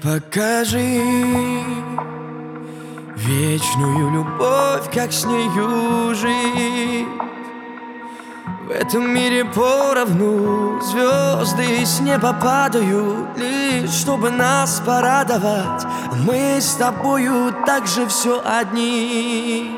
покажи вечную любовь, как с нею жить. В этом мире поровну звезды с неба падают, лишь чтобы нас порадовать, а мы с тобою также все одни.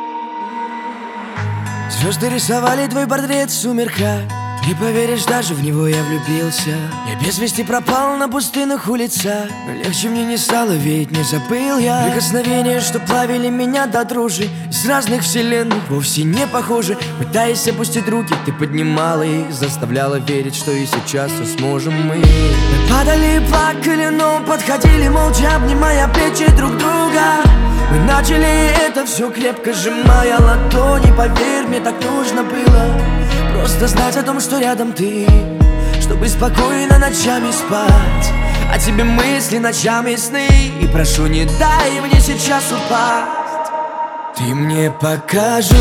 Звезды рисовали твой портрет в сумерках, не поверишь, даже в него я влюбился. Я без вести пропал на пустынных улицах, но легче мне не стало, ведь не забыл я прикосновения, что плавили меня до дрожи. Из разных вселенных вовсе не похожи. Пытаясь опустить руки, ты поднимала их, заставляла верить, что и сейчас все сможем мы. Мы падали и плакали, но подходили молча, обнимая плечи друг друга. Мы начали это все крепко сжимая ладони. Поверь, мне так нужно было просто знать о том, что рядом ты, чтобы спокойно ночами спать. О тебе мысли, ночами сны, и прошу, не дай мне сейчас упасть. Ты мне покажи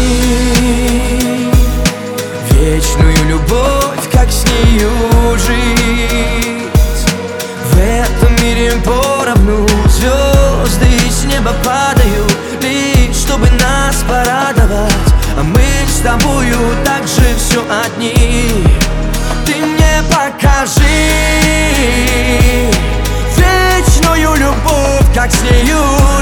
вечную любовь, как с нею жить. В этом мире поровну звезды с неба падают, лишь чтобы нас порадовать, а мы с тобою также все одни. Ты мне покажи вечную любовь, как с нею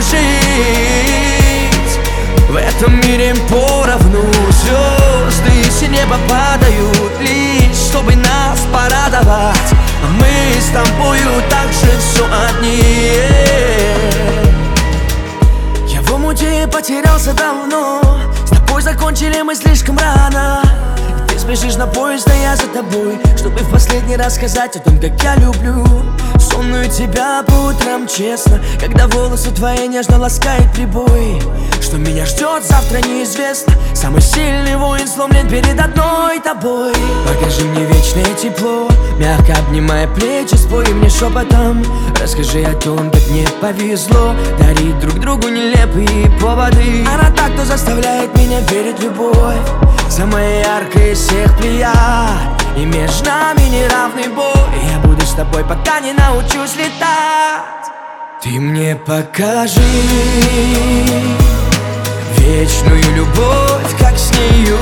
жить. В этом мире поровну звезды с неба падают, лишь чтобы нас порадовать, а мы с тобою также все одни. Я в омуте потерялся давно, с тобой закончили мы слишком рано. Ты спешишь на поезд, а я за тобой, чтобы в последний раз сказать о том, как я люблю сонную тебя по утрам честно, когда волосы твои нежно ласкает прибой. Что меня ждет завтра неизвестно. Самый сильный воин сломлен перед одной тобой. Покажи мне вечное тепло, мягко обнимая плечи, спой мне шепотом. Расскажи о том, как мне повезло дарить друг другу нелепые поводы. Она так, кто заставляет меня верить в любовь, самая яркая из всех плеяд, и между нами неравный бой. Я буду с тобой, пока не научусь летать. Ты мне покажи вечную любовь, как с нею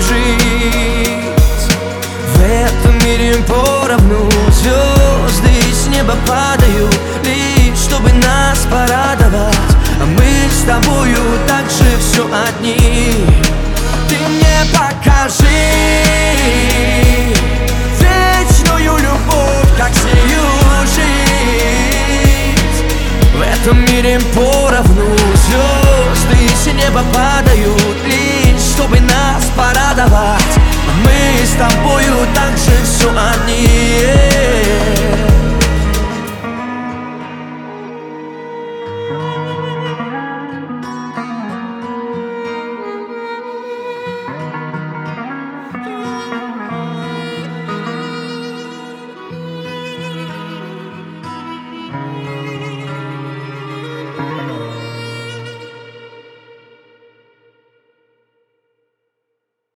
жить. В этом мире поровну звезды с неба падают, лишь чтобы нас порадовать, а мы с тобою также все одни. Ты мне покажи вечную любовь, как с нею жить. В этом мире поровну звезды с неба падают, лишь чтобы нас порадовать, а мы с тобою также все одни.